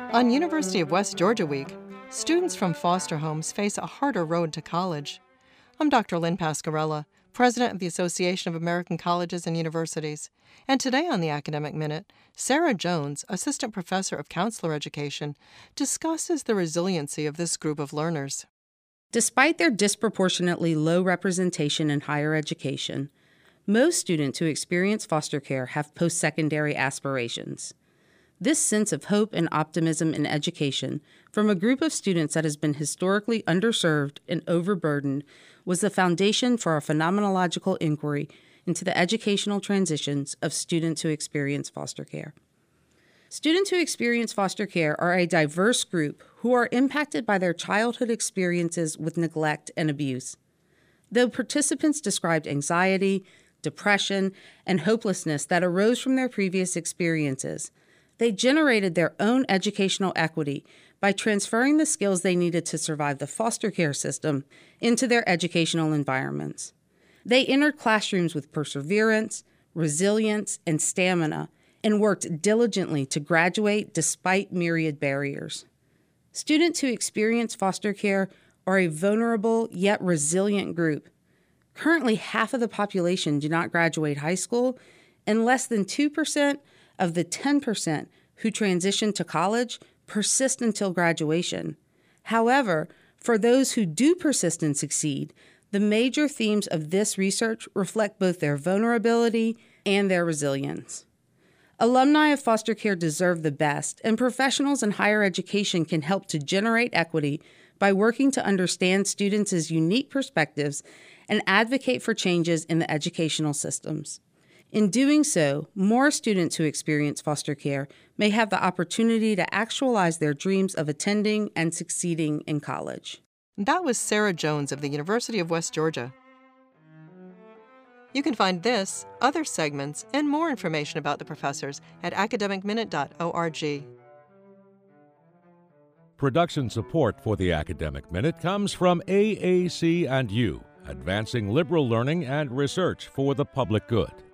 On University of West Georgia Week, students from foster homes face a harder road to college. I'm Dr. Lynn Pascarella, President of the Association of American Colleges and Universities, and today on the Academic Minute, Sarah Jones, Assistant Professor of Counselor Education, discusses the resiliency of this group of learners. Despite their disproportionately low representation in higher education, most students who experience foster care have post-secondary aspirations. This sense of hope and optimism in education from a group of students that has been historically underserved and overburdened was the foundation for a phenomenological inquiry into the educational transitions of students who experience foster care. Students who experience foster care are a diverse group who are impacted by their childhood experiences with neglect and abuse. Though participants described anxiety, depression, and hopelessness that arose from their previous experiences, they generated their own educational equity by transferring the skills they needed to survive the foster care system into their educational environments. They entered classrooms with perseverance, resilience, and stamina, and worked diligently to graduate despite myriad barriers. Students who experience foster care are a vulnerable yet resilient group. Currently, half of the population do not graduate high school, and less than 2% of the 10% who transition to college persist until graduation. However, for those who do persist and succeed, the major themes of this research reflect both their vulnerability and their resilience. Alumni of foster care deserve the best, and professionals in higher education can help to generate equity by working to understand students' unique perspectives and advocate for changes in the educational systems. In doing so, more students who experience foster care may have the opportunity to actualize their dreams of attending and succeeding in college. That was Sarah Jones of the University of West Georgia. You can find this, other segments, and more information about the professors at academicminute.org. Production support for the Academic Minute comes from AAC&U, advancing liberal learning and research for the public good.